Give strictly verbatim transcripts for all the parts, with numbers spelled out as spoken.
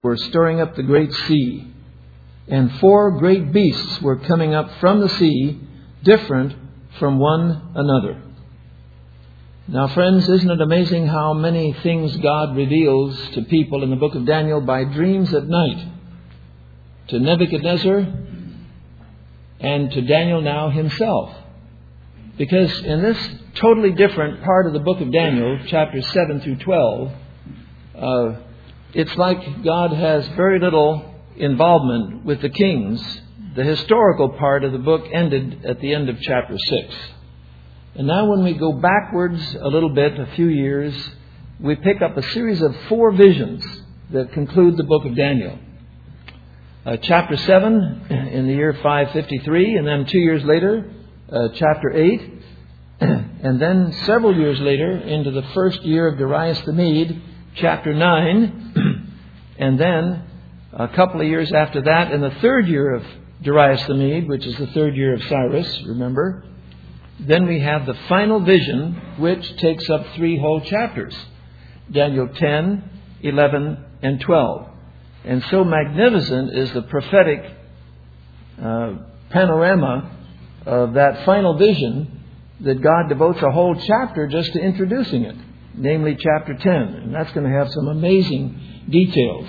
were stirring up the great sea, and four great beasts were coming up from the sea, different from one another. Now, friends, isn't it amazing how many things God reveals to people in the book of Daniel by dreams at night? To Nebuchadnezzar and to Daniel now himself. Because in this totally different part of the book of Daniel, chapters seven through twelve, uh, it's like God has very little involvement with the kings. The historical part of the book ended at the end of chapter six. And now when we go backwards a little bit, a few years, we pick up a series of four visions that conclude the book of Daniel. Uh, chapter seven in the year five fifty-three, and then two years later, uh, chapter eight, and then several years later into the first year of Darius the Mede, chapter nine, and then a couple of years after that, in the third year of Darius the Mede, which is the third year of Cyrus, remember, then we have the final vision, which takes up three whole chapters, Daniel ten, eleven, and twelve. And so magnificent is the prophetic uh, panorama of that final vision that God devotes a whole chapter just to introducing it, namely chapter ten. And that's going to have some amazing details.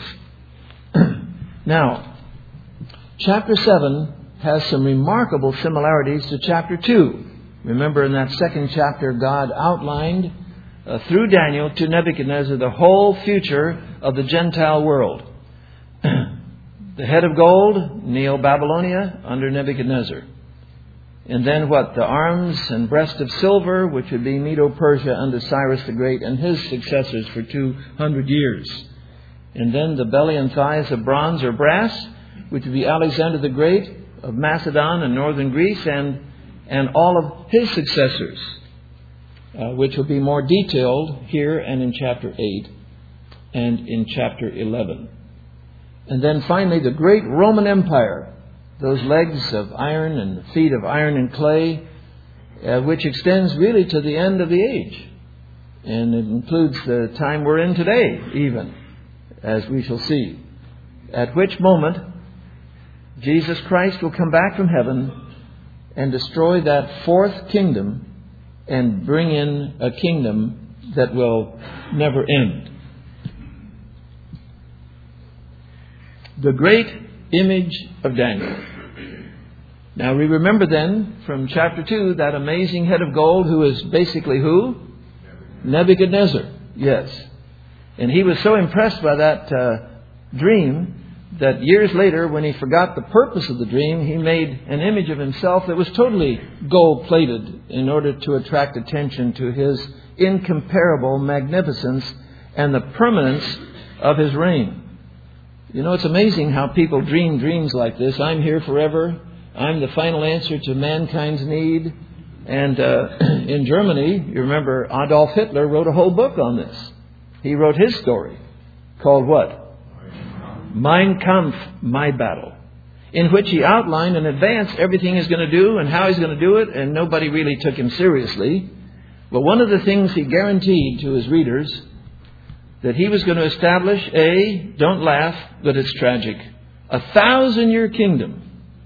Now, chapter seven has some remarkable similarities to chapter two. Remember, in that second chapter, God outlined uh, through Daniel to Nebuchadnezzar the whole future of the Gentile world. The head of gold, Neo-Babylonia, under Nebuchadnezzar. And then what? The arms and breast of silver, which would be Medo-Persia under Cyrus the Great and his successors for two hundred years. And then the belly and thighs of bronze or brass, which would be Alexander the Great of Macedon and northern Greece, and and all of his successors, uh, which will be more detailed here and in chapter eight and in chapter eleven. And then finally, the great Roman Empire, those legs of iron and the feet of iron and clay, uh, which extends really to the end of the age. And it includes the time we're in today, even, as we shall see. At which moment, Jesus Christ will come back from heaven and destroy that fourth kingdom and bring in a kingdom that will never end. The great image of Daniel. Now we remember then from chapter two that amazing head of gold who is basically who? Nebuchadnezzar. Yes. And he was so impressed by that uh, dream that years later, when he forgot the purpose of the dream, he made an image of himself that was totally gold-plated in order to attract attention to his incomparable magnificence and the permanence of his reign. You know, it's amazing how people dream dreams like this. I'm here forever. I'm the final answer to mankind's need. And uh, in Germany, you remember Adolf Hitler wrote a whole book on this. He wrote his story called what? Mein Kampf, My Battle, in which he outlined in advance everything he's going to do and how he's going to do it, and nobody really took him seriously. But one of the things he guaranteed to his readers, that he was going to establish a, don't laugh, but it's tragic, a thousand-year kingdom.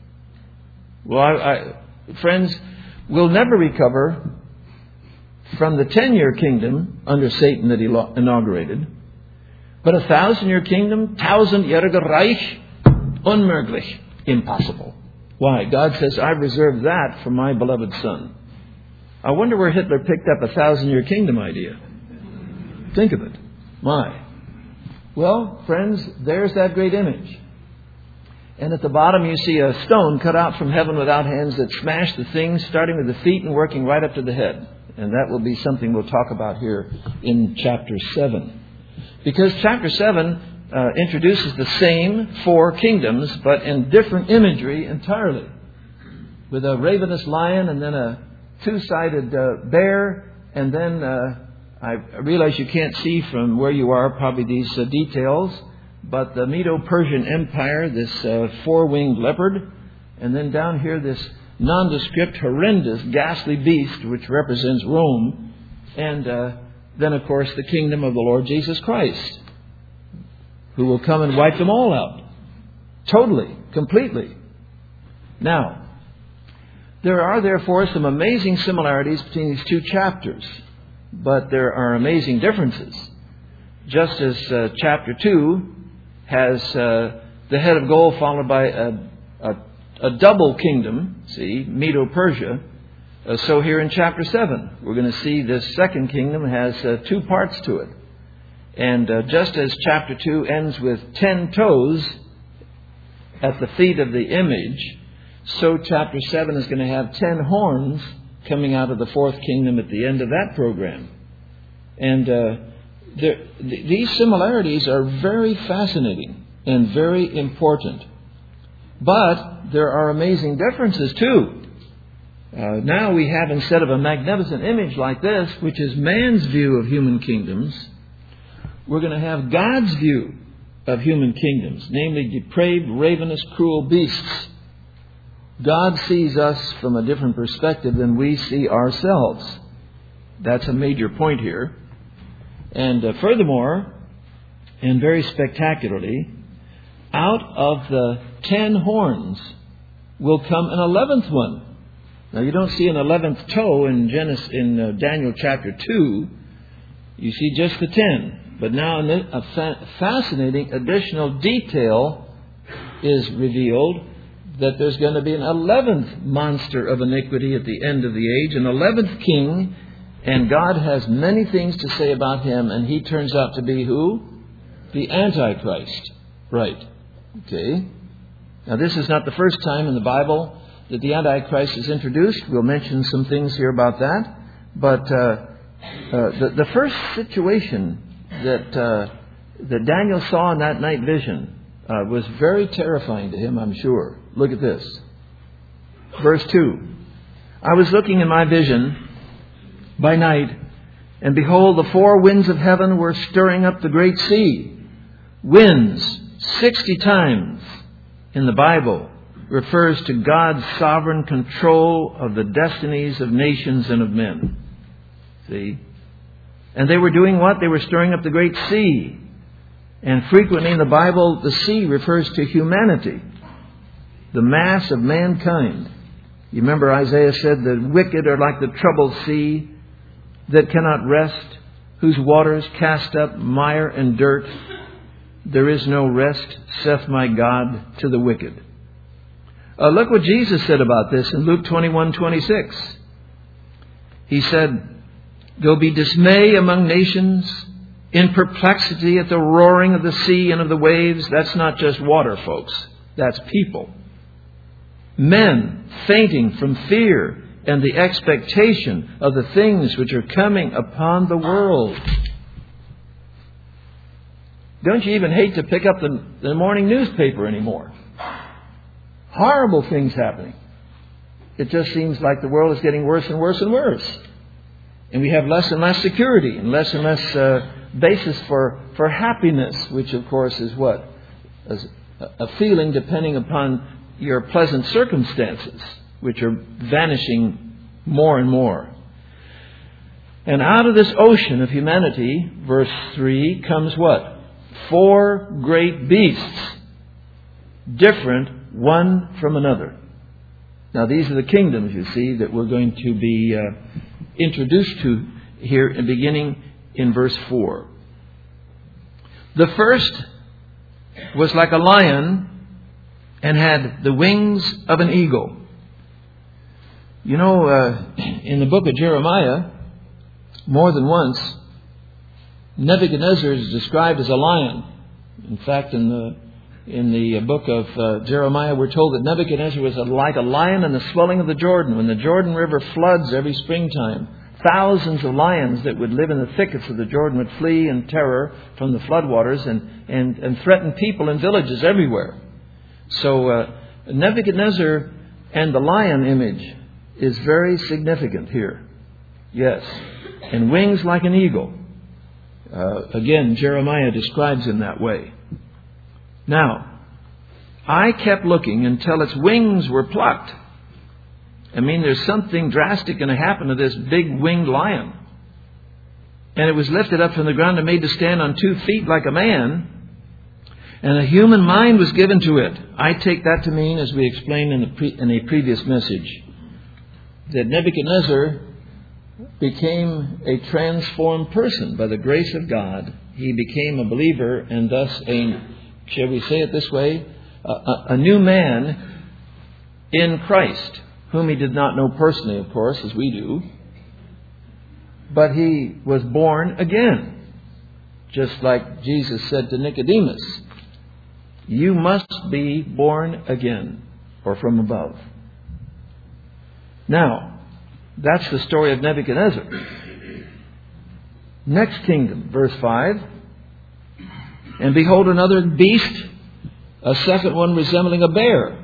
Well, I, I, friends, we'll never recover from the ten-year kingdom under Satan that he inaugurated. But a thousand-year kingdom, tausendjähriger Reich, unmöglich, impossible. Why? God says, I've reserved that for my beloved son. I wonder where Hitler picked up a thousand-year kingdom idea. Think of it. Why? Well, friends, there's that great image. And at the bottom you see a stone cut out from heaven without hands that smashed the things, starting with the feet and working right up to the head. And that will be something we'll talk about here in chapter seven. Because chapter seven uh, introduces the same four kingdoms, but in different imagery entirely. With a ravenous lion, and then a two-sided uh, bear, and then uh, I realize you can't see from where you are probably these uh, details, but the Medo-Persian Empire, this uh, four-winged leopard, and then down here this nondescript, horrendous, ghastly beast, which represents Rome, and uh, then, of course, the kingdom of the Lord Jesus Christ, who will come and wipe them all out. Totally, completely. Now, there are therefore some amazing similarities between these two chapters, but there are amazing differences. Just as uh, chapter two has uh, the head of gold followed by a, a, a double kingdom, see, Medo-Persia, uh, so here in chapter seven, we're going to see this second kingdom has uh, two parts to it. And uh, just as chapter two ends with ten toes at the feet of the image, so chapter seven is going to have ten horns coming out of the fourth kingdom at the end of that program. And uh, there, th- these similarities are very fascinating and very important. But there are amazing differences too. Uh, now we have, instead of a magnificent image like this, which is man's view of human kingdoms, we're going to have God's view of human kingdoms, namely depraved, ravenous, cruel beasts. God sees us from a different perspective than we see ourselves. That's a major point here. And uh, furthermore, and very spectacularly, out of the ten horns will come an eleventh one. Now you don't see an eleventh toe in Genesis, in uh, Daniel chapter two. You see just the ten. But now a fa- fascinating additional detail is revealed, that there's going to be an eleventh monster of iniquity at the end of the age, an eleventh king, and God has many things to say about him, and he turns out to be who? The Antichrist. Right. Okay. Now this is not the first time in the Bible that the Antichrist is introduced. We'll mention some things here about that. But uh, uh, the, the first situation that uh, that Daniel saw in that night vision uh, was very terrifying to him, I'm sure. Look at this. Verse two. I was looking in my vision by night, and behold, the four winds of heaven were stirring up the great sea. Winds, sixty times in the Bible, refers to God's sovereign control of the destinies of nations and of men. See? And they were doing what? They were stirring up the great sea. And frequently in the Bible, the sea refers to humanity, the mass of mankind. You remember Isaiah said, the wicked are like the troubled sea that cannot rest, whose waters cast up mire and dirt. There is no rest, saith my God, to the wicked. Uh, look what Jesus said about this in Luke twenty-one twenty-six. He said, there'll be dismay among nations, in perplexity at the roaring of the sea and of the waves. That's not just water, folks. That's people. Men fainting from fear and the expectation of the things which are coming upon the world. Don't you even hate to pick up the, the morning newspaper anymore? Horrible things happening. It just seems like the world is getting worse and worse and worse. And we have less and less security and less and less uh, basis for, for happiness, which of course is what? As a feeling depending upon your pleasant circumstances, which are vanishing more and more. And out of this ocean of humanity, verse three, comes what? Four great beasts, different one from another. Now these are the kingdoms, you see, that we're going to be uh, introduced to here, beginning in verse four. The first was like a lion and had the wings of an eagle. You know, uh, in the book of Jeremiah, more than once, Nebuchadnezzar is described as a lion. In fact, in the in the book of uh, Jeremiah, we're told that Nebuchadnezzar was a, like a lion in the swelling of the Jordan. When the Jordan River floods every springtime, thousands of lions that would live in the thickets of the Jordan would flee in terror from the floodwaters and, and, and threaten people in villages everywhere. So uh, Nebuchadnezzar and the lion image is very significant here. Yes. And wings like an eagle. Uh, again, Jeremiah describes him that way. Now, I kept looking until its wings were plucked. I mean, there's something drastic going to happen to this big winged lion. And it was lifted up from the ground and made to stand on two feet like a man. And a human mind was given to it. I take that to mean, as we explained in, the pre- in a previous message, that Nebuchadnezzar became a transformed person by the grace of God. He became a believer and thus a, shall we say it this way, a, a, a new man in Christ, whom he did not know personally, of course, as we do. But he was born again. Just like Jesus said to Nicodemus, you must be born again, or from above. Now, that's the story of Nebuchadnezzar. Next kingdom, verse five. And behold, another beast, a second one resembling a bear.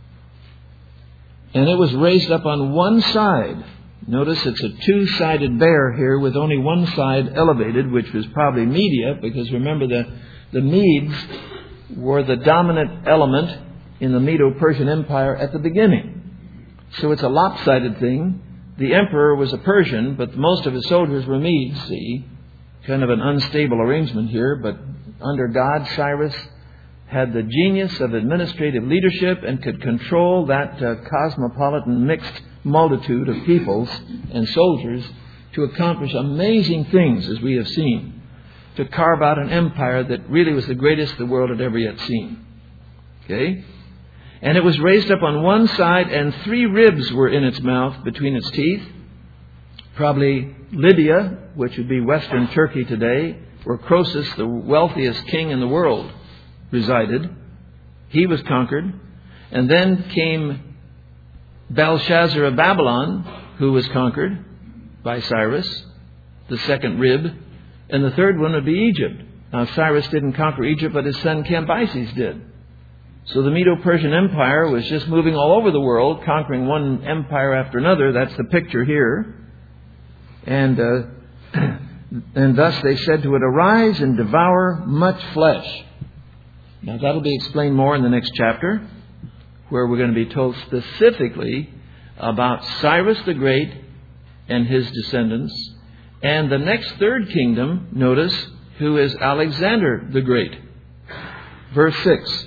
And it was raised up on one side. Notice it's a two-sided bear here with only one side elevated, which was probably Media, because remember the, the Medes were the dominant element in the Medo-Persian Empire at the beginning. So it's a lopsided thing. The emperor was a Persian, but most of his soldiers were Medes, see? Kind of an unstable arrangement here, but under God, Cyrus had the genius of administrative leadership and could control that uh, cosmopolitan mixed multitude of peoples and soldiers to accomplish amazing things, as we have seen, to carve out an empire that really was the greatest the world had ever yet seen. Okay? And it was raised up on one side, and three ribs were in its mouth between its teeth. Probably Lydia, which would be western Turkey today, where Croesus, the wealthiest king in the world, resided. He was conquered. And then came Belshazzar of Babylon, who was conquered by Cyrus, the second rib. And the third one would be Egypt. Now, Cyrus didn't conquer Egypt, but his son Cambyses did. So the Medo-Persian Empire was just moving all over the world, conquering one empire after another. That's the picture here. And uh, and thus they said to it, arise and devour much flesh. Now that'll be explained more in the next chapter, where we're going to be told specifically about Cyrus the Great and his descendants. And the next third kingdom, notice, who is Alexander the Great. Verse six.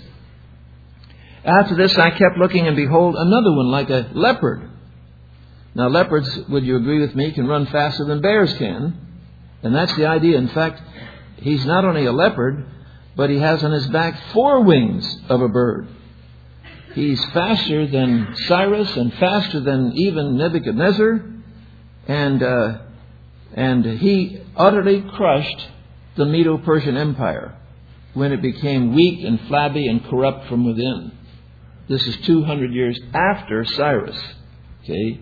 After this I kept looking, and behold, another one like a leopard. Now leopards, would you agree with me, can run faster than bears can. And that's the idea. In fact, he's not only a leopard, but he has on his back four wings of a bird. He's faster than Cyrus and faster than even Nebuchadnezzar. And uh, and he utterly crushed the Medo-Persian Empire when it became weak and flabby and corrupt from within. This is two hundred years after Cyrus. Okay?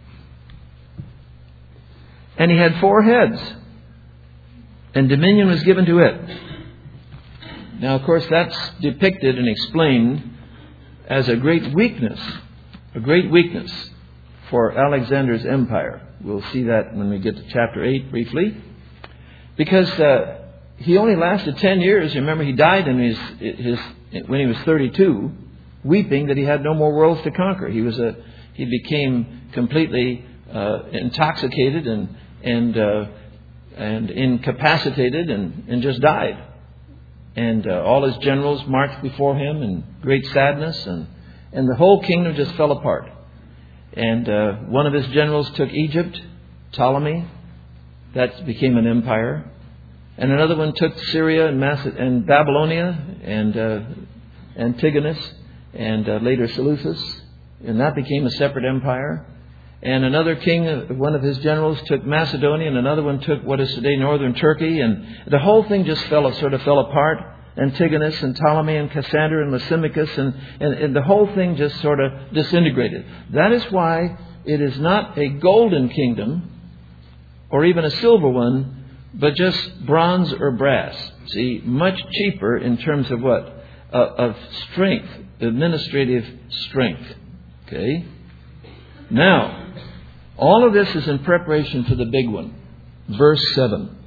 And he had four heads, and dominion was given to it. Now, of course, that's depicted and explained as a great weakness, a great weakness for Alexander's empire. We'll see that when we get to chapter eight briefly. Because uh, he only lasted ten years. Remember, he died in his, his when he was thirty-two, weeping that he had no more worlds to conquer. He was a he became completely uh, intoxicated and and uh, and incapacitated and, and just died. And uh, all his generals marched before him in great sadness, and, and the whole kingdom just fell apart. And uh, one of his generals took Egypt, Ptolemy. That became an empire. And another one took Syria and, Mace- and Babylonia and uh, Antigonus and uh, later Seleucus. And that became a separate empire. And another king, one of his generals, took Macedonia, and another one took what is today northern Turkey. And the whole thing just fell, sort of fell apart. Antigonus and Ptolemy and Cassander and Lysimachus, and, and, and the whole thing just sort of disintegrated. That is why it is not a golden kingdom or even a silver one, but just bronze or brass. See, much cheaper in terms of what? Uh, of strength, administrative strength. Okay? Now, all of this is in preparation for the big one. Verse seven.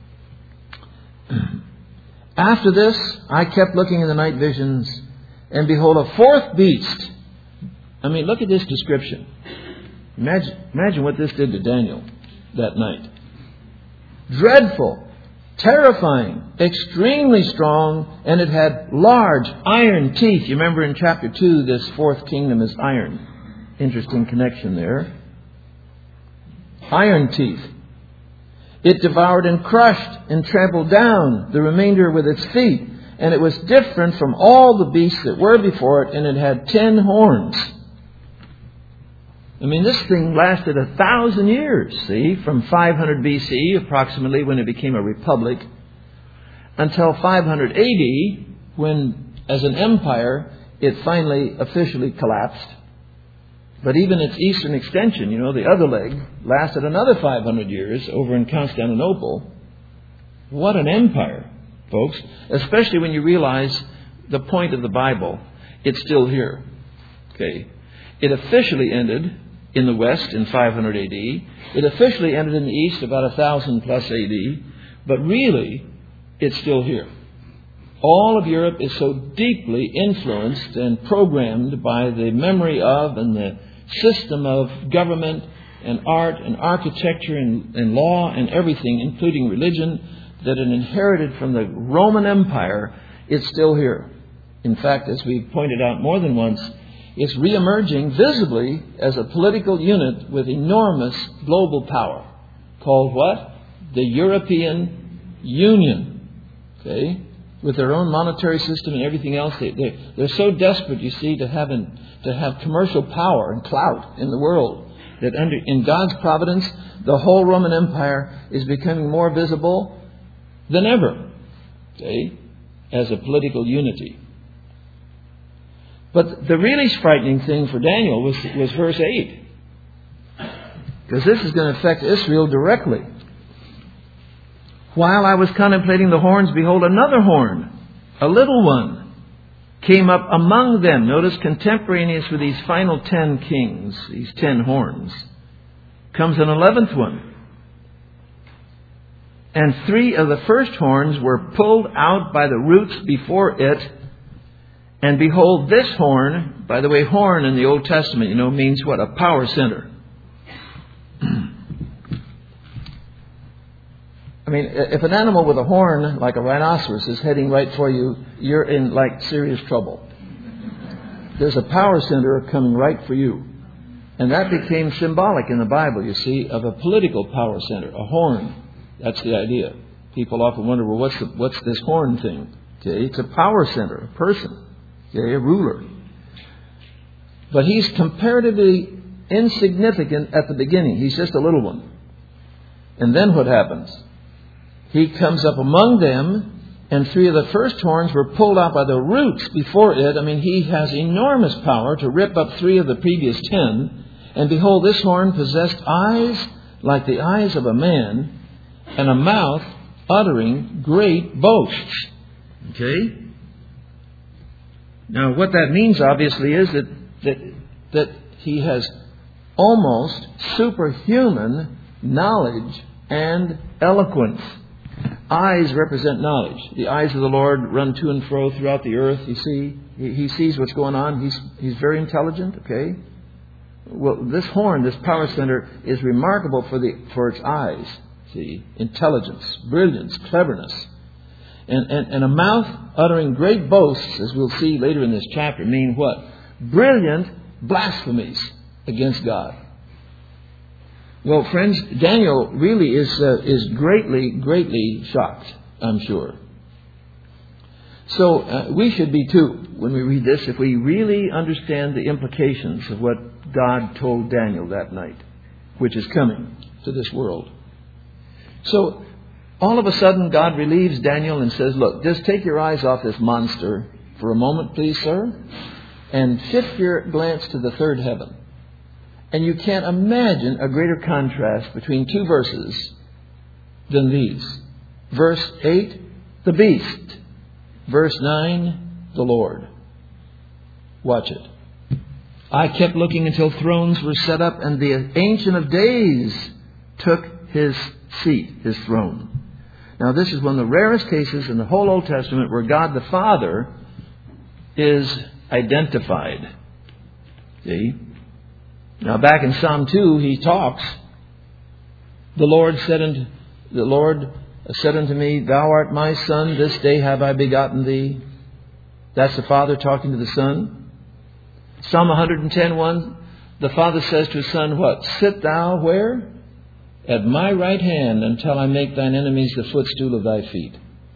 After this, I kept looking in the night visions, and behold, a fourth beast. I mean, look at this description. Imagine, imagine what this did to Daniel that night. Dreadful, terrifying, extremely strong, and it had large iron teeth. You remember in chapter two, this fourth kingdom is iron. Interesting connection there. Iron teeth. It devoured and crushed and trampled down the remainder with its feet. And it was different from all the beasts that were before it, and it had ten horns. I mean, this thing lasted a thousand years, see, from five hundred B C E, approximately, when it became a republic, until five hundred A D, when, as an empire, it finally officially collapsed. But even its eastern extension, you know, the other leg, lasted another five hundred years over in Constantinople. What an empire, folks. Especially when you realize the point of the Bible. It's still here. Okay. It officially ended in the west in five hundred A D. It officially ended in the east about one thousand plus A D. But really, it's still here. All of Europe is so deeply influenced and programmed by the memory of and the system of government and art and architecture and, and law and everything, including religion, that it inherited from the Roman Empire. It's still here. In fact, as we pointed out more than once, it's reemerging visibly as a political unit with enormous global power, called what? The European Union. Okay? With their own monetary system and everything else. They, they, they're so desperate, you see, to have, an, to have commercial power and clout in the world, that under, in God's providence, the whole Roman Empire is becoming more visible than ever, okay, as a political unity. But the really frightening thing for Daniel was, was verse eight. Because this is going to affect Israel directly. While I was contemplating the horns, behold, another horn, a little one, came up among them. Notice, contemporaneous with these final ten kings, these ten horns, comes an eleventh one. And three of the first horns were pulled out by the roots before it. And behold, this horn, by the way, horn in the Old Testament, you know, means what? A power center. I mean, if an animal with a horn, like a rhinoceros, is heading right for you, you're in, like, serious trouble. There's a power center coming right for you. And that became symbolic in the Bible, you see, of a political power center, a horn. That's the idea. People often wonder, well, what's the, what's this horn thing? Okay, it's a power center, a person, okay, a ruler. But he's comparatively insignificant at the beginning. He's just a little one. And then what happens? He comes up among them, and three of the first horns were pulled out by the roots before it. I mean, he has enormous power to rip up three of the previous ten. And behold, this horn possessed eyes like the eyes of a man, and a mouth uttering great boasts. Okay? Now, what that means, obviously, is that, that, that he has almost superhuman knowledge and eloquence. Eyes represent knowledge. The eyes of the Lord run to and fro throughout the earth. You see, he, he sees what's going on. He's, he's very intelligent, okay? Well, this horn, this power center, is remarkable for, the, for its eyes. See, intelligence, brilliance, cleverness. And, and, and a mouth uttering great boasts, as we'll see later in this chapter, mean what? Brilliant blasphemies against God. Well, friends, Daniel really is uh, is greatly, greatly shocked, I'm sure. So uh, we should be too, when we read this, if we really understand the implications of what God told Daniel that night, which is coming to this world. So all of a sudden, God relieves Daniel and says, look, just take your eyes off this monster for a moment, please, sir, and shift your glance to the third heaven. And you can't imagine a greater contrast between two verses than these. Verse eight, the beast. Verse nine, the Lord. Watch it. I kept looking until thrones were set up, and the Ancient of Days took his seat, his throne. Now, this is one of the rarest cases in the whole Old Testament where God the Father is identified. See? Now, back in Psalm two, he talks. The Lord said unto the Lord, said unto me, Thou art my Son, this day have I begotten thee. That's the Father talking to the Son. Psalm one ten, one, the Father says to His Son, what? Sit thou where? At my right hand until I make thine enemies the footstool of thy feet.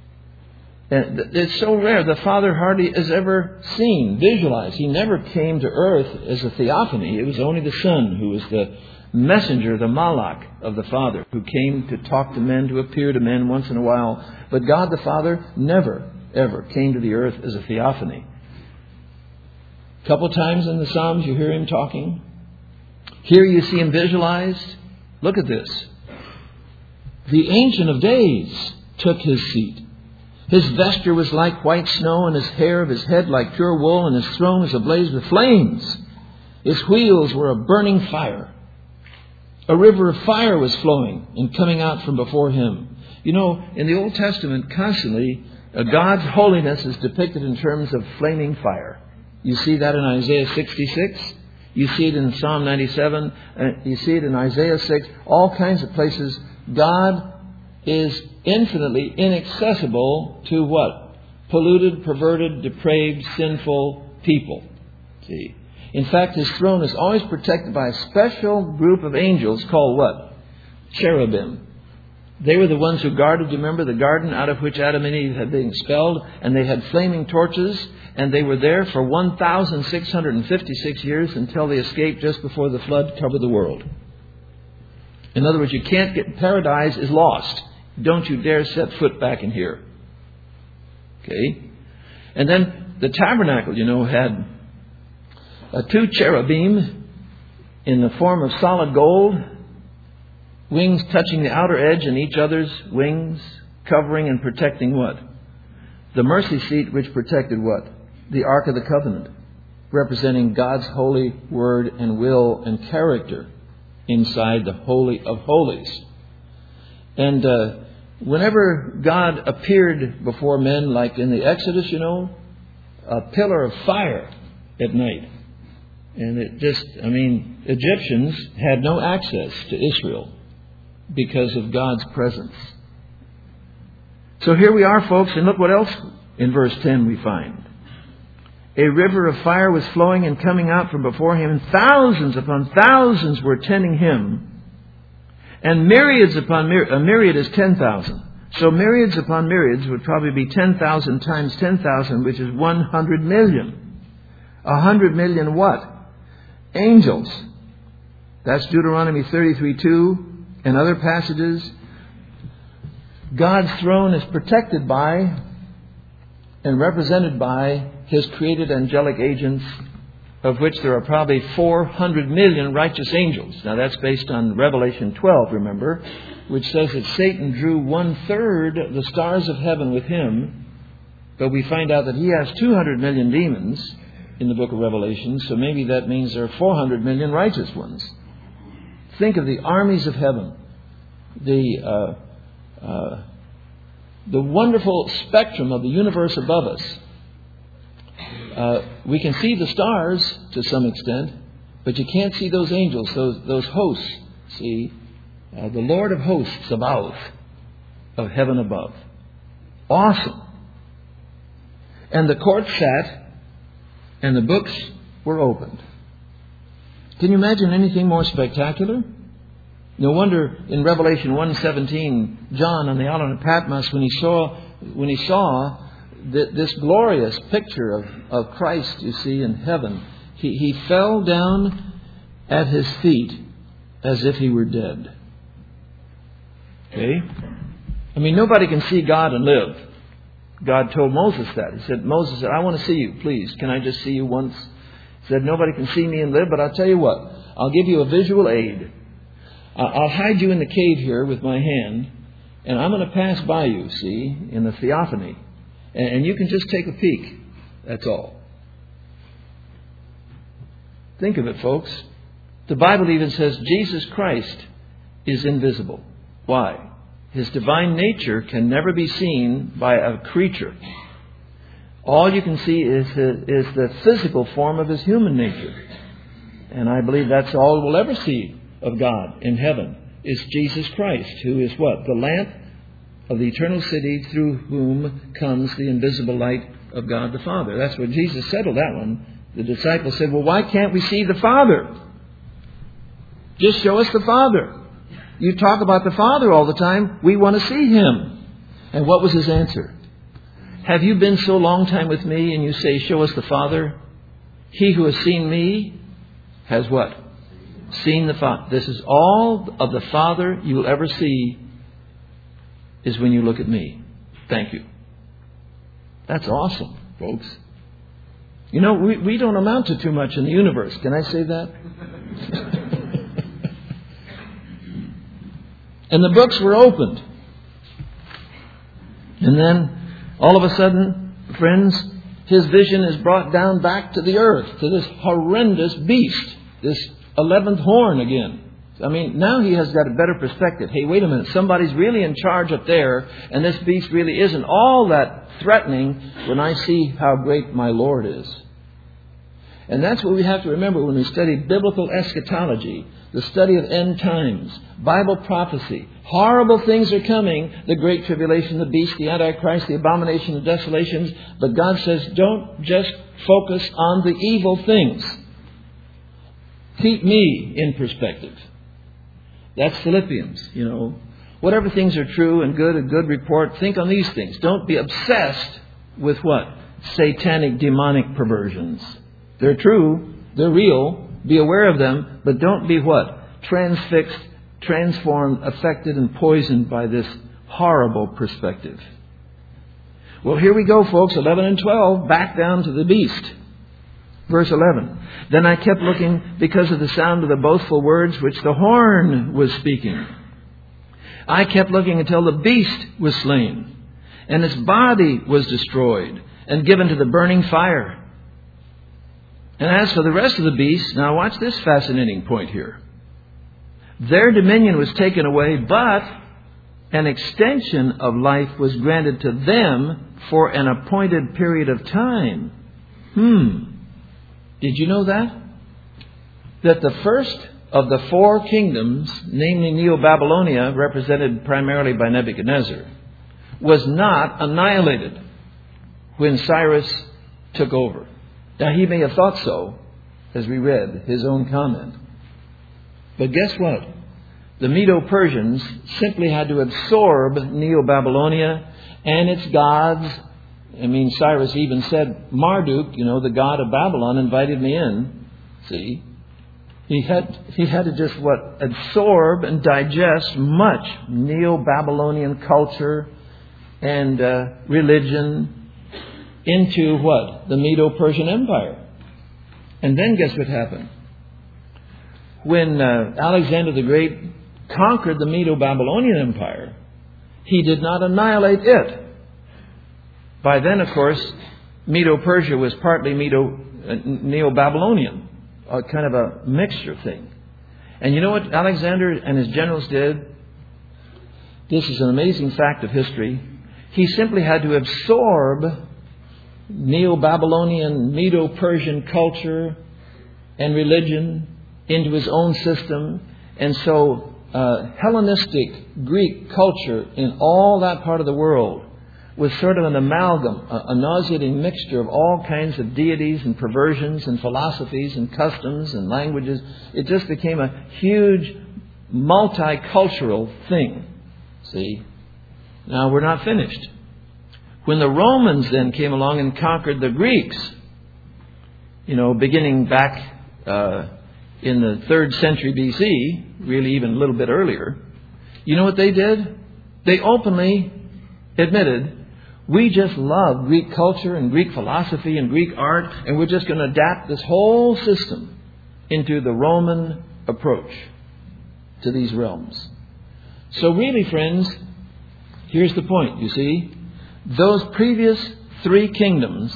And it's so rare. The Father hardly is ever seen, visualized. He never came to earth as a theophany. It was only the Son who was the messenger, the Malach of the Father, who came to talk to men, to appear to men once in a while. But God the Father never, ever came to the earth as a theophany. A couple times in the Psalms you hear Him talking. Here you see Him visualized. Look at this. The Ancient of Days took His seat. His vesture was like white snow, and his hair of his head like pure wool, and his throne was ablaze with flames. His wheels were a burning fire. A river of fire was flowing and coming out from before Him. You know, in the Old Testament, constantly, uh, God's holiness is depicted in terms of flaming fire. You see that in Isaiah sixty-six. You see it in Psalm ninety-seven. Uh, you see it in Isaiah six. All kinds of places. God is infinitely inaccessible to what? Polluted, perverted, depraved, sinful people. See? In fact, His throne is always protected by a special group of angels called what? Cherubim. They were the ones who guarded, you remember, the garden out of which Adam and Eve had been expelled, and they had flaming torches, and they were there for one thousand six hundred fifty-six years until they escaped just before the flood covered the world. In other words, you can't get, paradise is lost. Don't you dare set foot back in here. Okay? And then the tabernacle, you know, had uh, two cherubim in the form of solid gold, wings touching the outer edge and each other's wings, covering and protecting what? The mercy seat, which protected what? The Ark of the Covenant, representing God's holy word and will and character inside the Holy of Holies. And uh, whenever God appeared before men, like in the Exodus, you know, a pillar of fire at night. And it just, I mean, Egyptians had no access to Israel because of God's presence. So here we are, folks, and look what else in verse ten we find. A river of fire was flowing and coming out from before Him, and thousands upon thousands were attending Him. And myriads upon myriads, a myriad is ten thousand. So myriads upon myriads would probably be ten thousand times ten thousand, which is one hundred million. one hundred million what? Angels. That's Deuteronomy thirty-three two and other passages. God's throne is protected by and represented by His created angelic agents, of which there are probably four hundred million righteous angels. Now that's based on Revelation twelve, remember, which says that Satan drew one-third of the stars of heaven with him, but we find out that he has two hundred million demons in the book of Revelation, so maybe that means there are four hundred million righteous ones. Think of the armies of heaven, the uh, uh, the wonderful spectrum of the universe above us. Uh, we can see the stars to some extent, but you can't see those angels, those those hosts. See, uh, the Lord of hosts above, of heaven above. Awesome. And the court sat, and the books were opened. Can you imagine anything more spectacular? No wonder in Revelation one seventeen, John on the island of Patmos, when he saw when he saw th- this glorious picture of, of Christ, you see, in heaven, he, he fell down at His feet as if He were dead. Okay? I mean, nobody can see God and live. God told Moses that. He said, Moses said, I want to see you, please. Can I just see you once? He said, nobody can see me and live, but I'll tell you what. I'll give you a visual aid. I'll hide you in the cave here with my hand, and I'm going to pass by you, see, in the theophany. And you can just take a peek. That's all. Think of it, folks. The Bible even says Jesus Christ is invisible. Why? His divine nature can never be seen by a creature. All you can see is the, is the physical form of His human nature. And I believe that's all we'll ever see of God in heaven, is Jesus Christ, who is what? The lamp of the eternal city through whom comes the invisible light of God the Father. That's what Jesus settled that one. The disciples said, well, why can't we see the Father? Just show us the Father. You talk about the Father all the time. We want to see Him. And what was His answer? Have you been so long time with me and you say, show us the Father? He who has seen me has what? Seen the Father. This is all of the Father you will ever see is when you look at me. Thank you. That's awesome, folks. You know, we, we don't amount to too much in the universe. Can I say that? And the books were opened. And then, all of a sudden, friends, his vision is brought down back to the earth, to this horrendous beast, this eleventh horn again. I mean, now he has got a better perspective. Hey, wait a minute. Somebody's really in charge up there, and this beast really isn't all that threatening when I see how great my Lord is. And that's what we have to remember when we study biblical eschatology, the study of end times, Bible prophecy. Horrible things are coming, the great tribulation, the beast, the Antichrist, the abomination of desolations. But God says, don't just focus on the evil things. Keep me in perspective. That's Philippians, you know. Whatever things are true and good, a good report, think on these things. Don't be obsessed with what? Satanic, demonic perversions. They're true. They're real. Be aware of them. But don't be what? Transfixed, transformed, affected, and poisoned by this horrible perspective. Well, here we go, folks. eleven and twelve. Back down to the beast. Verse eleven. Then I kept looking because of the sound of the boastful words which the horn was speaking. I kept looking until the beast was slain, and its body was destroyed and given to the burning fire. And as for the rest of the beasts, now watch this fascinating point here. Their dominion was taken away, but an extension of life was granted to them for an appointed period of time. Hmm. Did you know that? That the first of the four kingdoms, namely Neo-Babylonia, represented primarily by Nebuchadnezzar, was not annihilated when Cyrus took over. Now, he may have thought so, as we read his own comment. But guess what? The Medo-Persians simply had to absorb Neo-Babylonia and its gods. I mean, Cyrus even said, Marduk, you know, the god of Babylon, invited me in. See? He had, he had to just, what, absorb and digest much Neo-Babylonian culture and uh, religion into what? The Medo-Persian Empire. And then guess what happened? When uh, Alexander the Great conquered the Medo-Babylonian Empire, he did not annihilate it. By then, of course, Medo-Persia was partly Medo, uh, Neo-Babylonian, a kind of a mixture thing. And you know what Alexander and his generals did? This is an amazing fact of history. He simply had to absorb Neo-Babylonian, Medo-Persian culture and religion into his own system. And so uh, Hellenistic Greek culture in all that part of the world was sort of an amalgam, a, a nauseating mixture of all kinds of deities and perversions and philosophies and customs and languages. It just became a huge multicultural thing. See? Now, we're not finished. When the Romans then came along and conquered the Greeks, you know, beginning back uh, in the third century B C, really even a little bit earlier, you know what they did? They openly admitted, we just love Greek culture and Greek philosophy and Greek art, and we're just going to adapt this whole system into the Roman approach to these realms. So really, friends, here's the point, you see. Those previous three kingdoms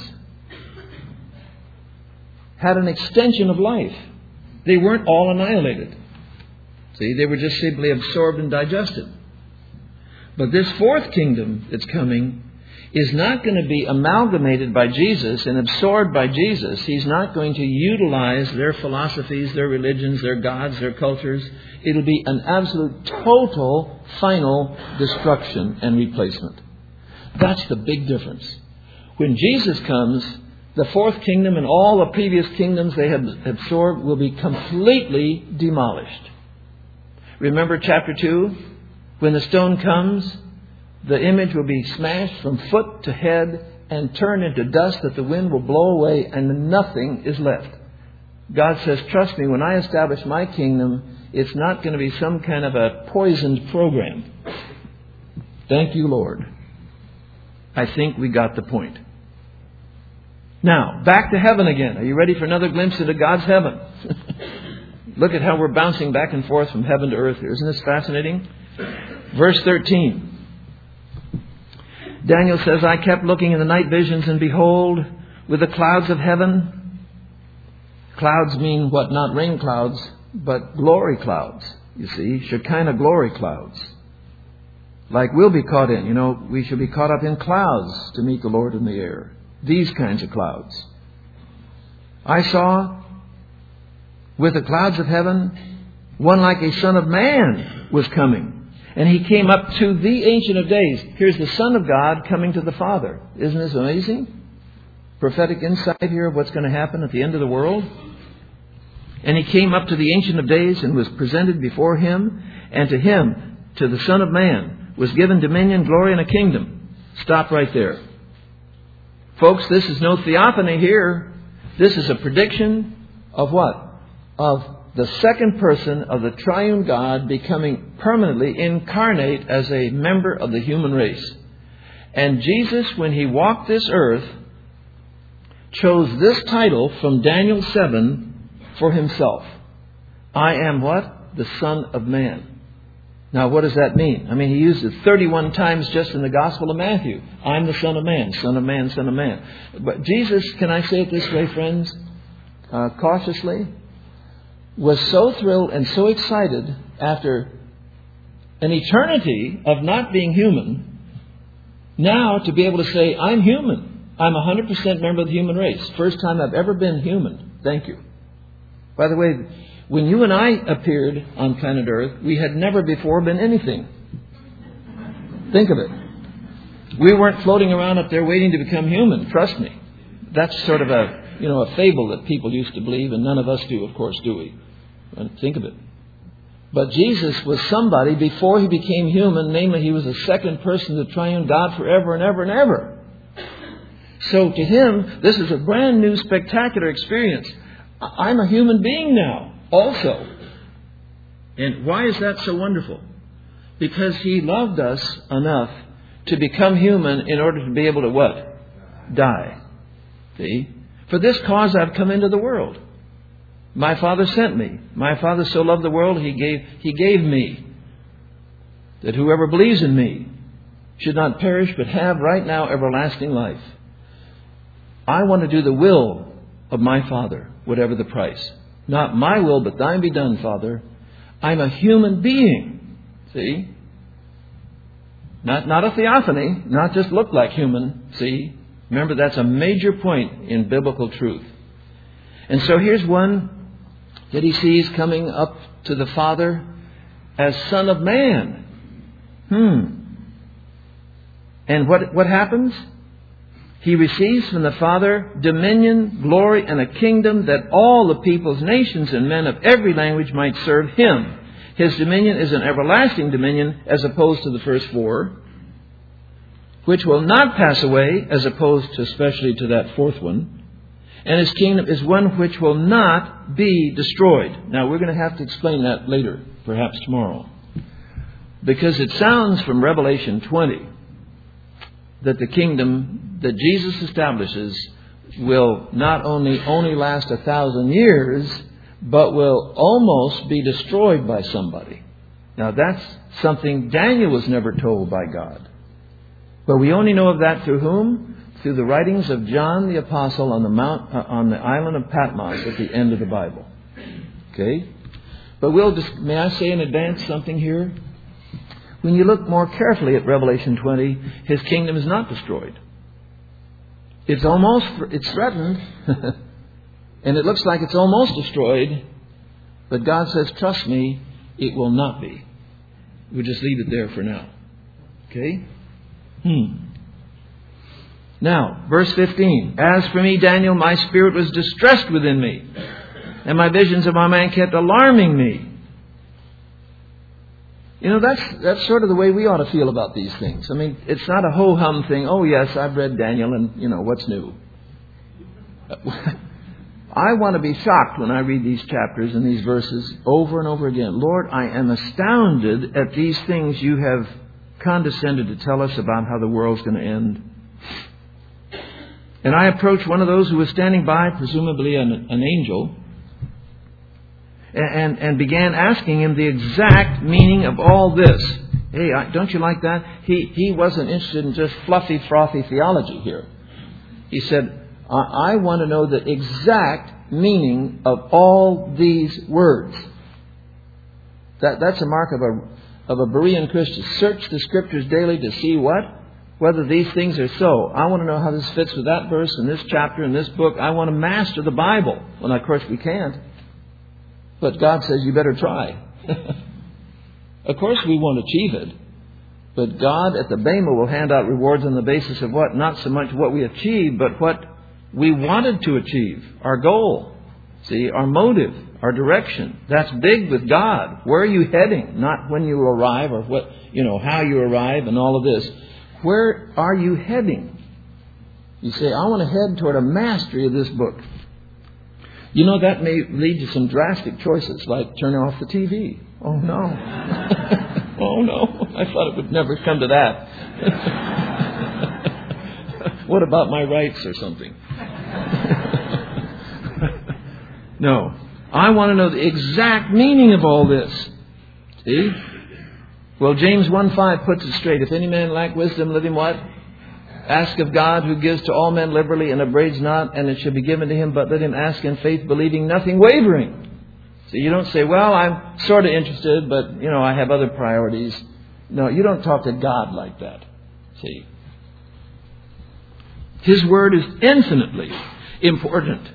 had an extension of life. They weren't all annihilated. See, they were just simply absorbed and digested. But this fourth kingdom that's coming is not going to be amalgamated by Jesus and absorbed by Jesus. He's not going to utilize their philosophies, their religions, their gods, their cultures. It'll be an absolute, total, final destruction and replacement. That's the big difference. When Jesus comes, the fourth kingdom and all the previous kingdoms they have absorbed will be completely demolished. Remember chapter two? When the stone comes, the image will be smashed from foot to head and turned into dust that the wind will blow away and nothing is left. God says, trust me, when I establish my kingdom, it's not going to be some kind of a poisoned program. Thank you, Lord. I think we got the point. Now, back to heaven again. Are you ready for another glimpse into God's heaven? Look at how we're bouncing back and forth from heaven to earth here. Isn't this fascinating? Verse thirteen. Daniel says, I kept looking in the night visions, and behold, with the clouds of heaven. Clouds mean what? Not rain clouds, but glory clouds. You see, Shekinah glory clouds. Like we'll be caught in. You know, we should be caught up in clouds to meet the Lord in the air. These kinds of clouds. I saw with the clouds of heaven one like a son of man was coming. And he came up to the Ancient of Days. Here's the Son of God coming to the Father. Isn't this amazing? Prophetic insight here of what's going to happen at the end of the world. And he came up to the Ancient of Days and was presented before him. And to him, to the Son of Man, was given dominion, glory, and a kingdom. Stop right there. Folks, this is no theophany here. This is a prediction of what? Of the second person of the triune God becoming permanently incarnate as a member of the human race. And Jesus, when he walked this earth, chose this title from Daniel seven for himself. I am what? The Son of Man. Now, what does that mean? I mean, he used it thirty-one times just in the Gospel of Matthew. I'm the Son of Man, Son of Man, Son of Man. But Jesus, can I say it this way, friends, uh, cautiously, was so thrilled and so excited after an eternity of not being human, now to be able to say, I'm human. I'm a one hundred percent member of the human race. First time I've ever been human. Thank you. By the way, when you and I appeared on planet Earth, we had never before been anything. Think of it. We weren't floating around up there waiting to become human. Trust me. That's sort of a, you know, a fable that people used to believe, and none of us do, of course, do we? Think of it. But Jesus was somebody before he became human. Namely, he was the second person of the triune God forever and ever and ever. So to him, this is a brand new, spectacular experience. I'm a human being now. Also. And why is that so wonderful? Because he loved us enough to become human in order to be able to what? Die. See? For this cause I've come into the world. My Father sent me. My Father so loved the world, He gave, He gave me. That whoever believes in me should not perish but have right now everlasting life. I want to do the will of my Father, whatever the price. Not my will, but thine be done, Father. I'm a human being. See? Not, not a theophany. Not just look like human. See? Remember, that's a major point in biblical truth. And so here's one that he sees coming up to the Father as Son of Man. Hmm. And what, what happens? He receives from the Father dominion, glory, and a kingdom that all the peoples, nations, and men of every language might serve Him. His dominion is an everlasting dominion as opposed to the first four, which will not pass away as opposed to especially to that fourth one. And His kingdom is one which will not be destroyed. Now, we're going to have to explain that later, perhaps tomorrow. Because it sounds from Revelation twenty that the kingdom that Jesus establishes will not only only last a thousand years, but will almost be destroyed by somebody. Now, that's something Daniel was never told by God. But we only know of that through whom? Through the writings of John the Apostle on the mount, uh, on the island of Patmos at the end of the Bible. Okay? But we'll just, may I say in advance something here? when you look more carefully at Revelation twenty, His kingdom is not destroyed. It's almost, it's threatened, and it looks like it's almost destroyed, but God says, trust me, it will not be. We'll just leave it there for now. Okay? Hmm. Now, verse fifteen. As for me, Daniel, my spirit was distressed within me, and my visions of my mind kept alarming me. You know, that's that's sort of the way we ought to feel about these things. I mean, it's not a ho-hum thing. Oh, yes, I've read Daniel, and, you know, what's new? I want to be shocked when I read these chapters and these verses over and over again. Lord, I am astounded at these things you have condescended to tell us about how the world's going to end. And I approached one of those who was standing by, presumably an, an angel, and, and began asking him the exact meaning of all this. Hey, don't you like that? He, he wasn't interested in just fluffy, frothy theology here. He said, I, I want to know the exact meaning of all these words. That, that's a mark of a, of a Berean Christian. Search the Scriptures daily to see what? Whether these things are so. I want to know how this fits with that verse and this chapter and this book. I want to master the Bible. Well, of course, we can't. But God says you better try. Of course we won't achieve it. But God at the Bema will hand out rewards on the basis of what? Not so much what we achieve, but what we wanted to achieve. Our goal. See, our motive, our direction. That's big with God. Where are you heading? Not when you arrive or what, you know, how you arrive and all of this. Where are you heading? You say, I want to head toward a mastery of this book. You know, that may lead to some drastic choices, like turning off the T V. Oh, no. Oh, no. I thought it would never come to that. What about my rights or something? No. I want to know the exact meaning of all this. See? Well, James one five puts it straight. If any man lack wisdom, let him what? Ask of God, who gives to all men liberally and upbraids not, and it shall be given to him, but let him ask in faith, believing, nothing wavering. So you don't say, well, I'm sort of interested, but, you know, I have other priorities. No, you don't talk to God like that. See? His word is infinitely important.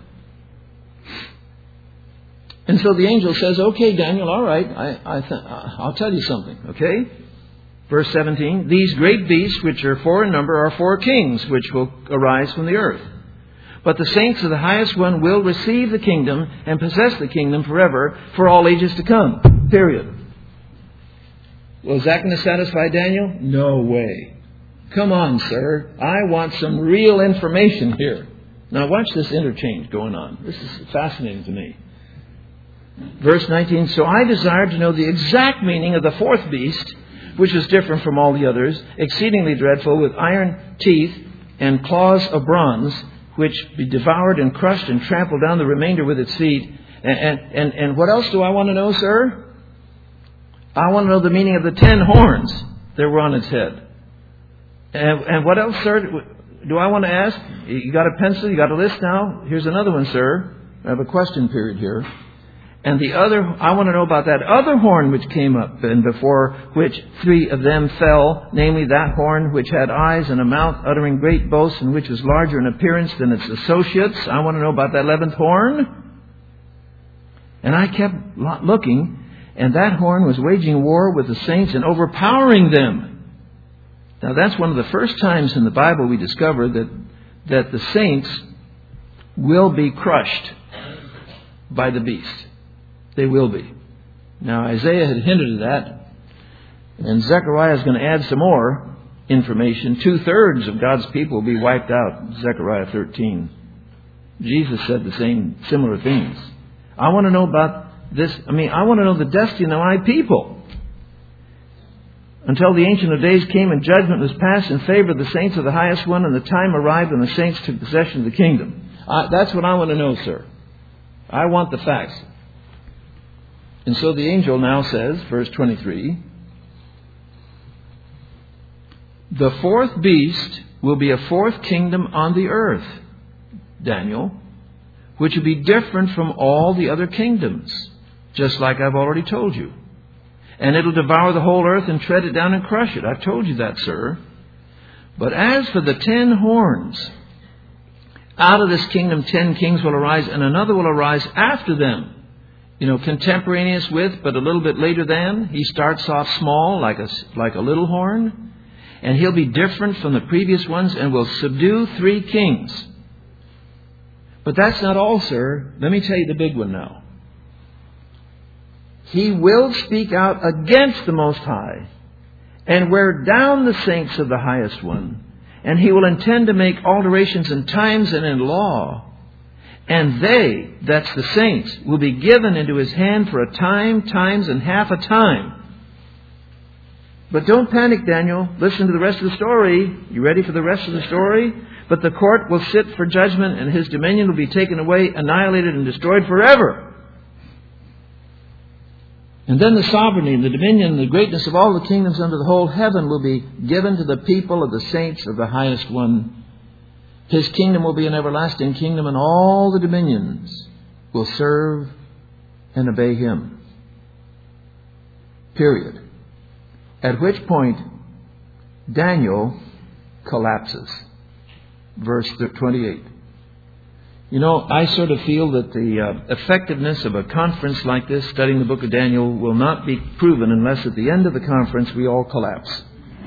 And so the angel says, okay, Daniel, all right, I, I th- I'll tell you something, okay? Verse seventeen, these great beasts, which are four in number, are four kings, which will arise from the earth. But the saints of the highest one will receive the kingdom and possess the kingdom forever for all ages to come. Period. Well, is that going to satisfy Daniel? No way. Come on, sir. I want some real information here. Now watch this interchange going on. This is fascinating to me. Verse nineteen, so I desired to know the exact meaning of the fourth beast, which was different from all the others, exceedingly dreadful, with iron teeth and claws of bronze, which be devoured and crushed and trampled down the remainder with its feet. And, and, and, and what else do I want to know, sir? I want to know the meaning of the ten horns that were on its head. And, and what else, sir, do I want to ask? You got a pencil? You got a list now? Here's another one, sir. I have a question period here. And the other, I want to know about that other horn which came up, and before which three of them fell, namely that horn which had eyes and a mouth uttering great boasts, and which was larger in appearance than its associates. I want to know about that eleventh horn. And I kept looking, and that horn was waging war with the saints and overpowering them. Now that's one of the first times in the Bible we discover that, that the saints will be crushed by the beast. They will be. Now, Isaiah had hinted at that. And Zechariah is going to add some more information. Two-thirds of God's people will be wiped out. Zechariah thirteen. Jesus said the same, similar things. I want to know about this. I mean, I want to know the destiny of my people. Until the Ancient of Days came and judgment was passed in favor of the saints of the highest one, and the time arrived when the saints took possession of the kingdom. I, that's what I want to know, sir. I want the facts. And so the angel now says, verse twenty-three, the fourth beast will be a fourth kingdom on the earth, Daniel, which will be different from all the other kingdoms, just like I've already told you. and it'll devour the whole earth and tread it down and crush it. I've told you that, sir. But as for the ten horns, out of this kingdom ten kings will arise, and another will arise after them. You know, contemporaneous with, but a little bit later than. He starts off small, like a, like a little horn. And he'll be different from the previous ones and will subdue three kings. But that's not all, sir. Let me tell you the big one now. He will speak out against the Most High and wear down the saints of the Highest One. And he will intend to make alterations in times and in law. And they, that's the saints, will be given into his hand for a time, times, and half a time. But don't panic, Daniel. Listen to the rest of the story. You ready for the rest of the story? But the court will sit for judgment, and his dominion will be taken away, annihilated, and destroyed forever. And then the sovereignty and the dominion and the greatness of all the kingdoms under the whole heaven will be given to the people of the saints of the Highest One. His kingdom will be an everlasting kingdom, and all the dominions will serve and obey him. Period. At which point, Daniel collapses. Verse twenty-eight. You know, I sort of feel that the uh, effectiveness of a conference like this, studying the book of Daniel, will not be proven unless at the end of the conference we all collapse.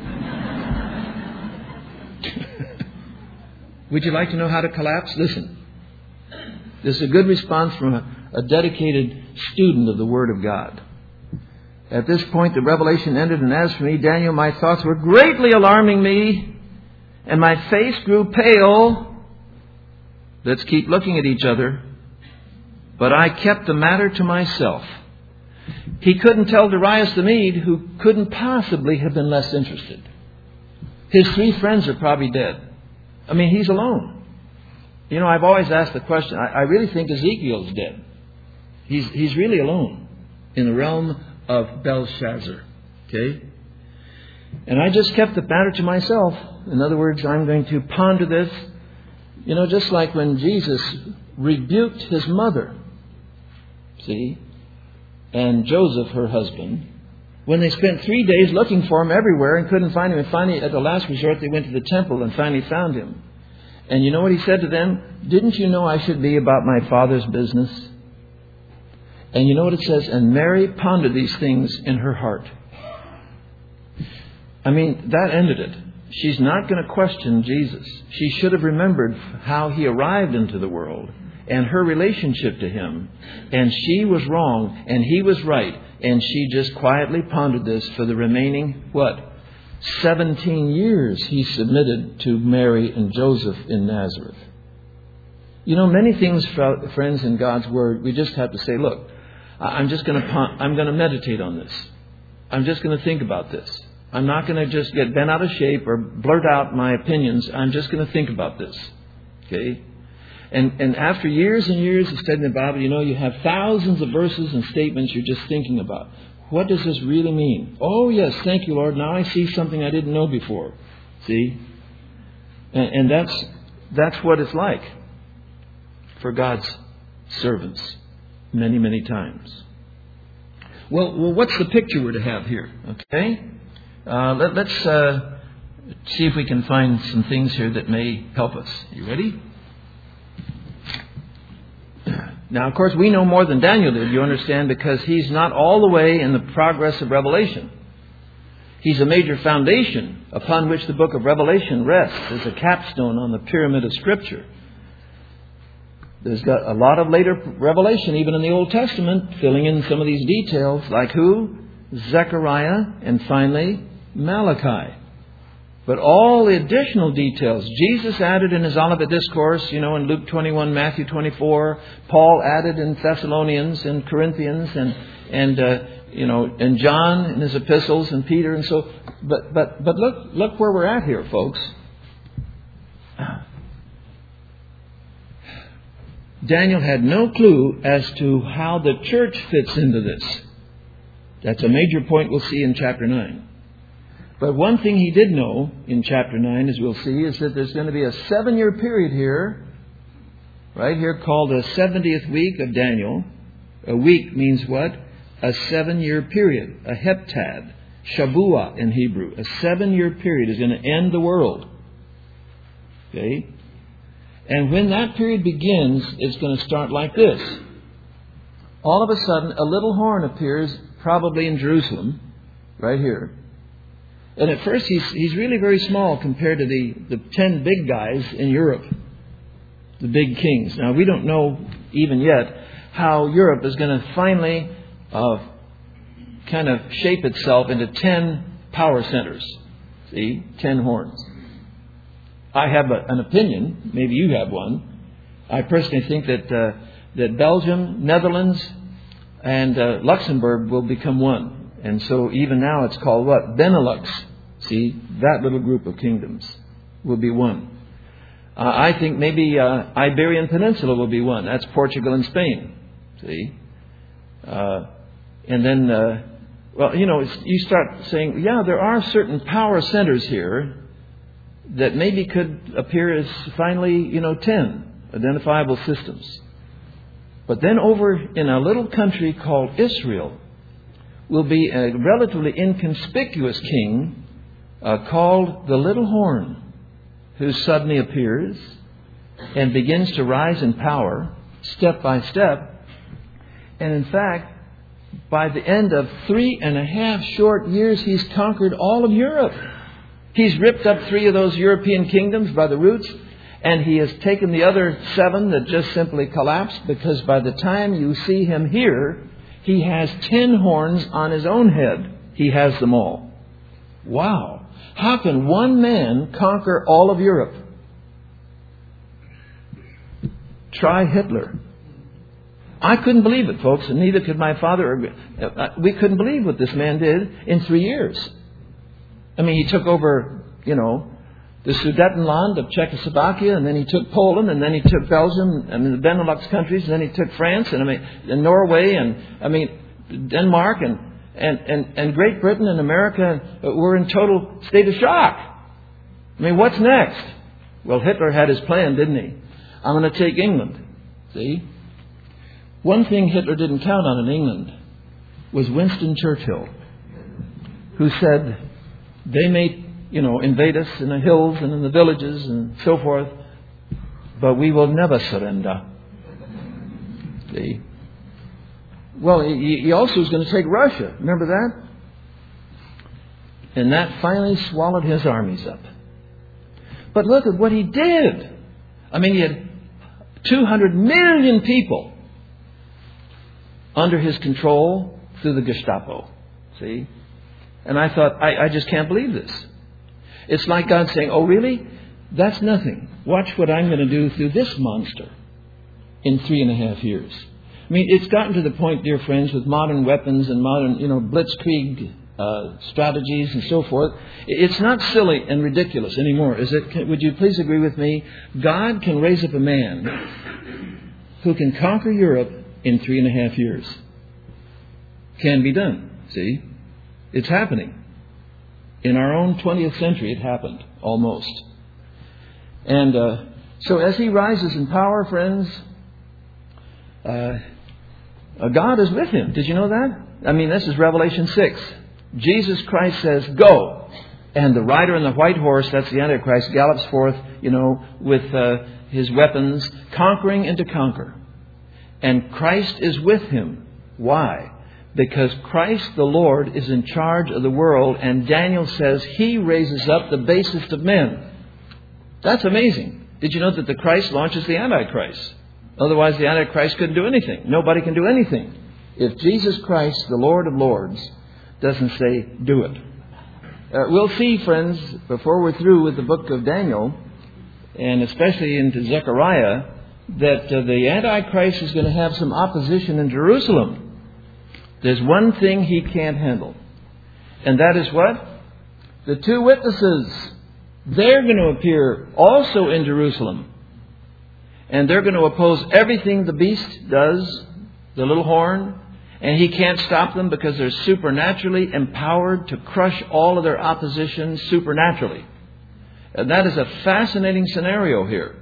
Would you like to know how to collapse? Listen. This is a good response from a, a dedicated student of the Word of God. At this point, the revelation ended, and as for me, Daniel, my thoughts were greatly alarming me, and my face grew pale. Let's keep looking at each other. But I kept the matter to myself. He couldn't tell Darius the Mede, who couldn't possibly have been less interested. His three friends are probably dead. I mean, he's alone. You know, I've always asked the question, I, I really think Ezekiel's dead. He's, he's really alone in the realm of Belshazzar. Okay? And I just kept the matter to myself. In other words, I'm going to ponder this. You know, just like when Jesus rebuked his mother, see, and Joseph, her husband, when they spent three days looking for him everywhere and couldn't find him. And finally, at the last resort, they went to the temple and finally found him. And you know what he said to them? Didn't you know I should be about my Father's business? And you know what it says? And Mary pondered these things in her heart. I mean, that ended it. She's not going to question Jesus. She should have remembered how he arrived into the world and her relationship to him. And she was wrong and he was right. And she just quietly pondered this for the remaining, what? seventeen years he submitted to Mary and Joseph in Nazareth. You know, many things, friends, in God's Word, we just have to say, look, I'm just going to, I'm going to meditate on this. I'm just going to think about this. I'm not going to just get bent out of shape or blurt out my opinions. I'm just going to think about this. Okay? And and after years and years of studying the Bible, you know, you have thousands of verses and statements you're just thinking about. What does this really mean? Oh, yes, thank you, Lord. Now I see something I didn't know before. See? And, and that's that's what it's like for God's servants many, many times. Well, well, what's the picture we're to have here? Okay? Uh, let, let's uh, see if we can find some things here that may help us. You ready? Now, of course, we know more than Daniel did, you understand, because he's not all the way in the progress of Revelation. He's a major foundation upon which the book of Revelation rests as a capstone on the pyramid of Scripture. There's got a lot of later revelation, even in the Old Testament, filling in some of these details, like who? Zechariah, and finally, Malachi. But all the additional details, Jesus added in his Olivet Discourse, you know, in Luke twenty-one, Matthew twenty-four. Paul added in Thessalonians and Corinthians, and and uh, you know, and John in his epistles, and Peter, and so. But but but look look where we're at here, folks. Daniel had no clue as to how the church fits into this. That's a major point we'll see in chapter nine. But one thing he did know in chapter nine, as we'll see, is that there's going to be a seven-year period here, right here, called the seventieth week of Daniel. A week means what? a seven-year period, a heptad, Shavua in Hebrew. A seven-year period is going to end the world. Okay? And when that period begins, it's going to start like this. All of a sudden, a little horn appears, probably in Jerusalem, right here. And at first, he's, he's really very small compared to the, the ten big guys in Europe, the big kings. Now, we don't know even yet how Europe is going to finally uh, kind of shape itself into ten power centers. See? Ten horns. I have a, an opinion. Maybe you have one. I personally think that uh, that Belgium, Netherlands, and uh, Luxembourg will become one. And so even now it's called what? Benelux. See? That little group of kingdoms will be one. Uh, I think maybe uh, Iberian Peninsula will be one. That's Portugal and Spain. See? Uh, and then, uh, well, you know, you start saying, yeah, there are certain power centers here that maybe could appear as finally, you know, ten identifiable systems. But then over in a little country called Israel will be a relatively inconspicuous king uh, called the Little Horn, who suddenly appears and begins to rise in power step by step. And in fact, by the end of three and a half short years, he's conquered all of Europe. He's ripped up three of those European kingdoms by the roots, and he has taken the other seven that just simply collapsed, because by the time you see him here, he has ten horns on his own head. He has them all. Wow. How can one man conquer all of Europe? Try Hitler. I couldn't believe it, folks, and neither could my father. We couldn't believe what this man did in three years. I mean, he took over, you know, the Sudetenland of Czechoslovakia, and then he took Poland, and then he took Belgium, and the Benelux countries, and then he took France, and I mean, and Norway, and I mean, Denmark, and and and, and Great Britain and America were in total state of shock. I mean, what's next? Well, Hitler had his plan, didn't he? I'm going to take England. See? One thing Hitler didn't count on in England was Winston Churchill, who said, they may, you know, invade us in the hills and in the villages and so forth, but we will never surrender. See? Well, he, he also was going to take Russia. Remember that? And that finally swallowed his armies up. But look at what he did. I mean, he had two hundred million people under his control through the Gestapo. See? And I thought, I, I just can't believe this. It's like God saying, oh, really? That's nothing. Watch what I'm going to do through this monster in three and a half years. I mean, it's gotten to the point, dear friends, with modern weapons and modern, you know, blitzkrieg uh, strategies and so forth. It's not silly and ridiculous anymore, is it? Can, would you please agree with me? God can raise up a man who can conquer Europe in three and a half years. Can be done. See? It's happening. In our own twentieth century, it happened, almost. And uh, so as he rises in power, friends, uh, uh, God is with him. Did you know that? I mean, this is Revelation six. Jesus Christ says, go. And the rider on the white horse, that's the Antichrist, gallops forth, you know, with uh, his weapons, conquering and to conquer. And Christ is with him. Why? Because Christ the Lord is in charge of the world, and Daniel says he raises up the basest of men. That's amazing. Did you know that the Christ launches the Antichrist? Otherwise the Antichrist couldn't do anything. Nobody can do anything if Jesus Christ, the Lord of Lords, doesn't say, do it. Uh, we'll see, friends, before we're through with the book of Daniel, and especially into Zechariah, that uh, the Antichrist is going to have some opposition in Jerusalem. There's one thing he can't handle. And that is what? The two witnesses. They're going to appear also in Jerusalem. And they're going to oppose everything the beast does, the little horn. And he can't stop them because they're supernaturally empowered to crush all of their opposition supernaturally. And that is a fascinating scenario here.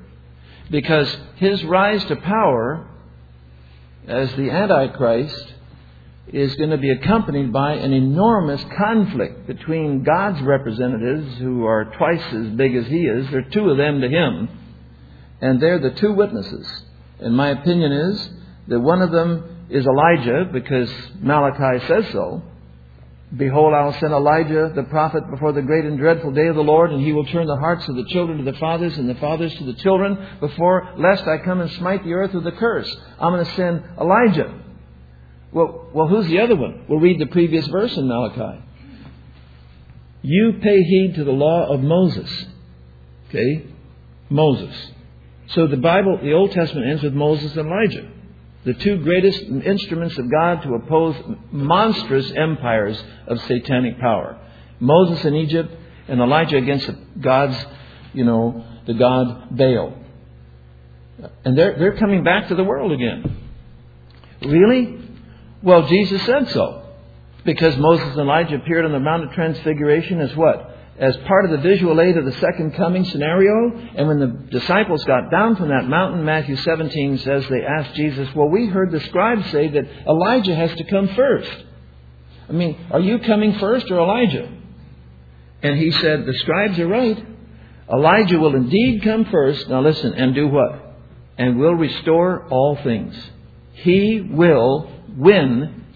Because his rise to power as the Antichrist is going to be accompanied by an enormous conflict between God's representatives, who are twice as big as He is. There are two of them to Him, and they're the two witnesses. And my opinion is that one of them is Elijah, because Malachi says so. Behold, I will send Elijah the prophet before the great and dreadful day of the Lord, and he will turn the hearts of the children to the fathers and the fathers to the children, before lest I come and smite the earth with a curse. I'm going to send Elijah. Well, well, who's the other one? We'll read the previous verse in Malachi. You pay heed to the law of Moses. Okay? Moses. So the Bible, the Old Testament ends with Moses and Elijah, the two greatest instruments of God to oppose monstrous empires of satanic power. Moses in Egypt and Elijah against the gods, you know, the god Baal. And they're, they're coming back to the world again. Really? Well, Jesus said so. Because Moses and Elijah appeared on the Mount of Transfiguration as what? As part of the visual aid of the second coming scenario. And when the disciples got down from that mountain, Matthew seventeen says, they asked Jesus, well, we heard the scribes say that Elijah has to come first. I mean, are you coming first or Elijah? And He said, the scribes are right. Elijah will indeed come first. Now listen, and do what? And will restore all things. He will win.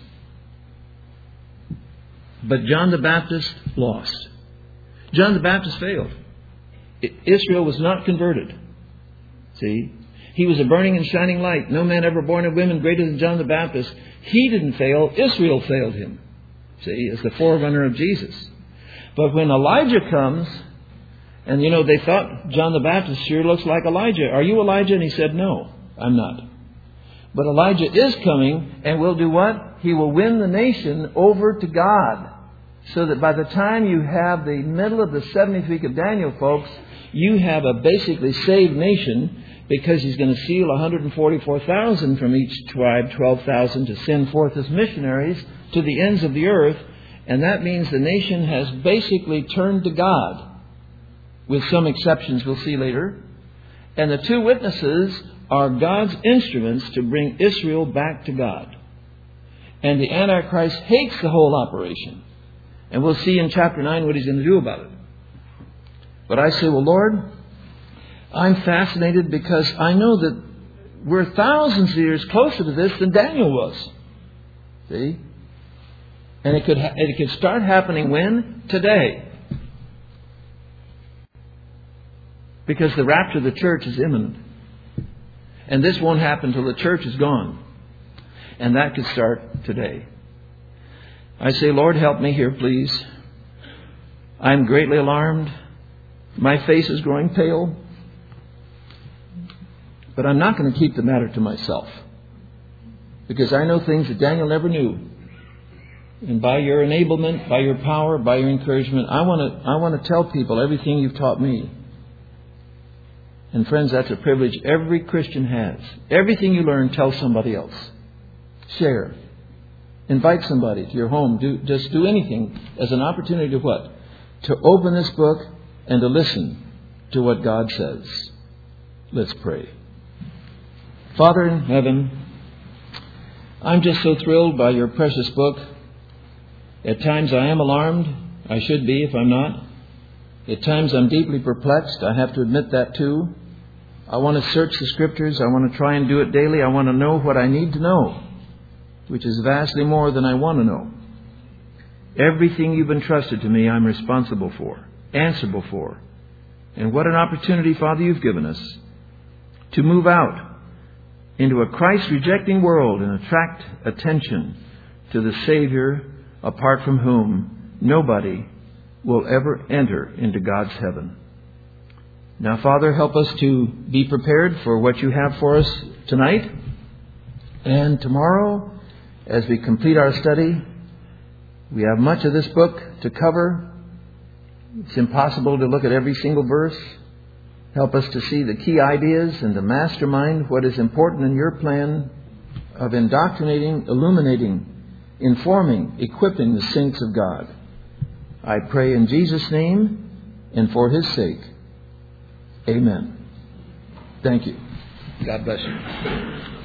But John the Baptist lost. John the Baptist failed. Israel was not converted. See? He was a burning and shining light. No man ever born of women greater than John the Baptist. He didn't fail. Israel failed him. See? As the forerunner of Jesus. But when Elijah comes, and you know, they thought John the Baptist sure looks like Elijah. Are you Elijah? And he said, no, I'm not. But Elijah is coming and will do what? He will win the nation over to God. So that by the time you have the middle of the seventieth week of Daniel, folks, you have a basically saved nation, because He's going to seal one hundred forty-four thousand from each tribe, twelve thousand to send forth as missionaries to the ends of the earth. And that means the nation has basically turned to God, with some exceptions we'll see later. And the two witnesses are God's instruments to bring Israel back to God. And the Antichrist hates the whole operation. And we'll see in chapter nine what he's going to do about it. But I say, well, Lord, I'm fascinated because I know that we're thousands of years closer to this than Daniel was. See? And it could ha- it could start happening when? Today. Because the rapture of the church is imminent. And this won't happen till the church is gone. And that could start today. I say, Lord, help me here, please. I'm greatly alarmed. My face is growing pale. But I'm not going to keep the matter to myself. Because I know things that Daniel never knew. And by your enablement, by your power, by your encouragement, I want to I want to tell people everything you've taught me. And friends, that's a privilege every Christian has. Everything you learn, tell somebody else. Share. Invite somebody to your home. Do, just do anything as an opportunity to what? To open this book and to listen to what God says. Let's pray. Father in heaven, I'm just so thrilled by your precious book. At times I am alarmed. I should be if I'm not. At times I'm deeply perplexed. I have to admit that too. I want to search the Scriptures. I want to try and do it daily. I want to know what I need to know, which is vastly more than I want to know. Everything you've entrusted to me, I'm responsible for, answerable for. And what an opportunity, Father, you've given us to move out into a Christ-rejecting world and attract attention to the Savior, apart from whom nobody will ever enter into God's heaven. Now, Father, help us to be prepared for what you have for us tonight and tomorrow. As we complete our study, we have much of this book to cover. It's impossible to look at every single verse. Help us to see the key ideas and to mastermind what is important in your plan of indoctrinating, illuminating, informing, equipping the saints of God. I pray in Jesus' name and for His sake. Amen. Thank you. God bless you.